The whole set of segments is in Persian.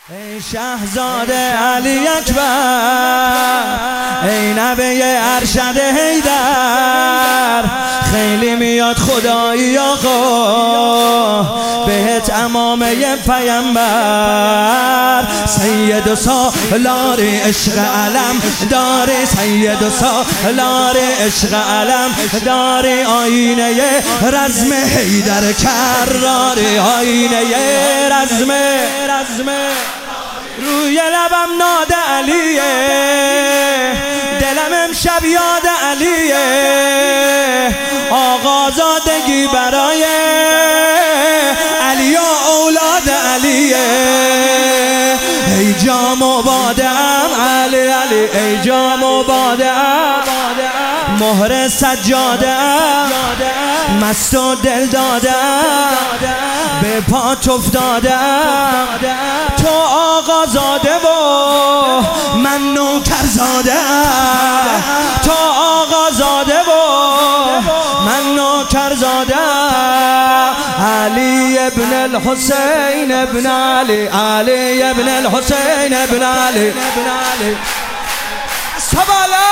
ای شهزاده علی اکبر، ای نبی ارشد حیدر، خیلی میاد خدایی آقا بهت امامه پیامبر. سید و سالار عشق علم داری، سید و سالار عشق علم داری، آینه رزم حیدر کراری، آینه رزم روی لبم ناد علیه، دلم امشب یاد علیه، آقازادگی برای علی و اولاد علیه. ای جام و بادم علی علی، ای جام و بادم مهر سجادم، مست و دل دادم به پات افتادم، تو آقا زاده و من نوکر زاده، تو آقا زاده و من نوکر زاده. علی ابن الحسین ابن علی، علی ابن الحسین ابن علی. سبالا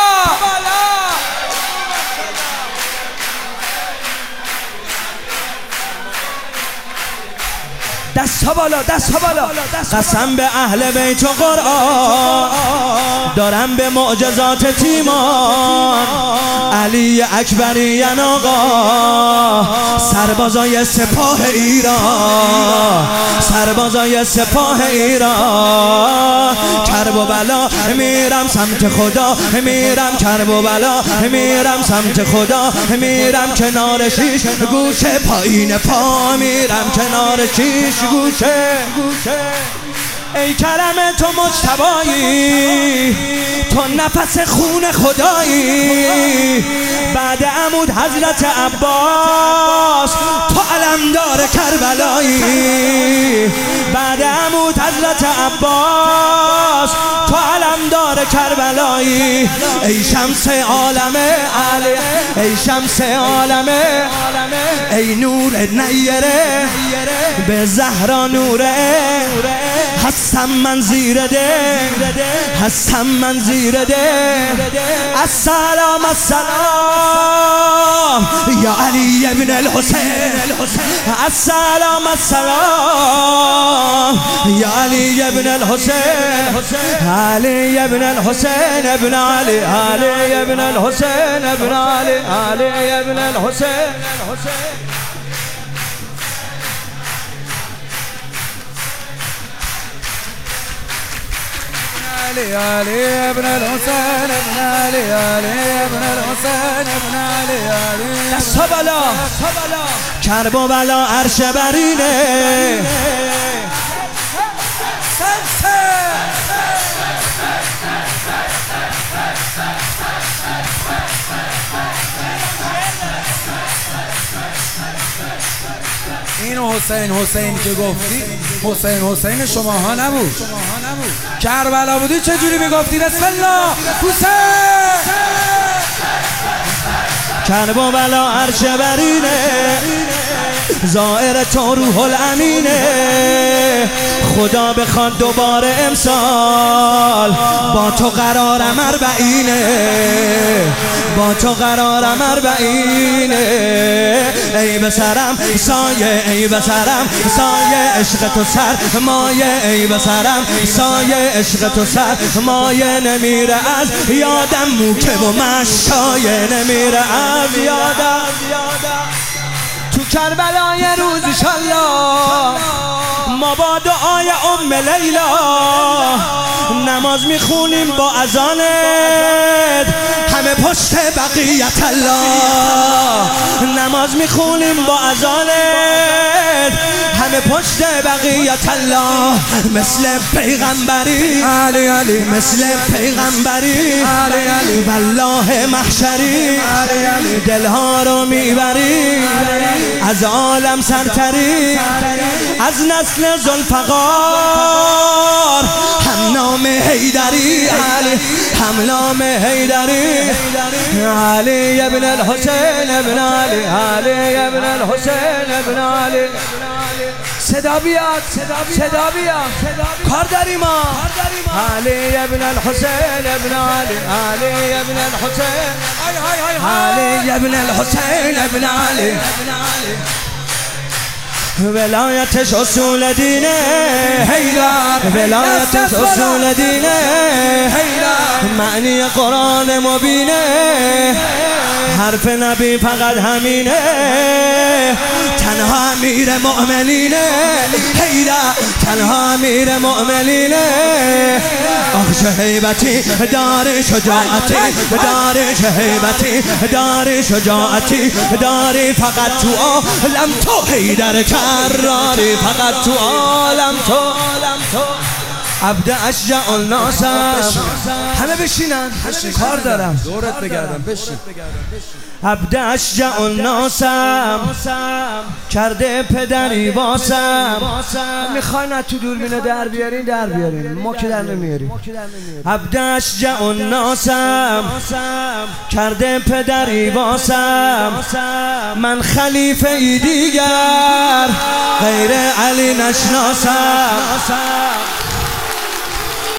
دست بالا، دست بالا. قسم به اهل بیت و قرآن دارم به معجزات تیمان، علی اکبریان آقا، سربازای سپاه ایران، سربازای سپاه ایران. کرب و بلا میرم سمت خدا، میرم کرب و بلا میرم سمت خدا، میرم کنار شیش گوشه پایین پا، میرم کنار شیش گوشه. ای کرم تو مجتبایی، تو نفس خون خدایی، بعد عمود حضرت عباس تو علمدار کربلایی، بعد عمود حضرت عباس تو علمدار کربلایی. ای شمس عالم علی، ای شمس عالم، ای نور نیره به زهرا نوره، هستم من زیر ده، هستم من زیر ده. السلام السلام یا علی ابن الحسین، السلام السلام یا علی ابن الحسین، علی ابن الحسین ابن علی، علی ابن الحسین ابن علی، علی ابن الحسین. علي علي ابن الحسين ابن علي علي ابن الحسين ابن علي علي. دست بالا، کرب و بلا عرش برینه، اینو حسین که گفتی حسین شماها نبود، کربلا بودی چجوری میگفتی بسم الله حسین؟ کرب و بلا عرش برینه، زائر تو روح الامینه، خدا بخواد دوباره امسال با تو قرارم اربعینه، با تو قرارم اربعینه. ای بسرم سایه، ای بسرم سایه عشق تو سر مایه، ای بسرم سایه عشق تو سر مایه. نمیره از یادم موکه و مشایه، نمیره از یادم. تو کربلای روز انشالله ما با دعای ام لیلا نماز میخونیم با اذانت همه پشت بقیت الله، نماز میخونیم با اذانت همه پشت بقیت الله. مثل پیغمبری علی علی، مثل پیغمبری علی علی، والله محشری دلها رو میبری، از عالم سرتری، از نسل ذوالفقار هم نام حیدری، علی هم نام حیدری. علی ابن الحسین ابن علی، علی ابن الحسین ابن علی. صدا بیاد صدا بیاد کار داریم ما علی ابن الحسین ابن علی علی ابن الحسین علی ابن الحسین ابن علی ولایتش اصول دینه حیدر ولایتش اصول دینه حیدر معنی قرآن مبینه حرف نبی فقط همینه تنها امیر مؤمنینه حیدر تنها امیر مؤمنینه آخ هیبتی دار شجاعتی دار هیبتی دار شجاعتی داری فقط تو عالم تو حیدر کراری فقط تو عالم تو عبد اشجع الناس همه بشینن کار دارم دورت بگردم بشین عبد اشجع الناس کرده پدری واسم میخواین تو دوربینو در بیارین ما که در نمیاریم عبد اشجع الناس کرده پدری واسم من خلیفه ای دیگر غیر علی نشناسم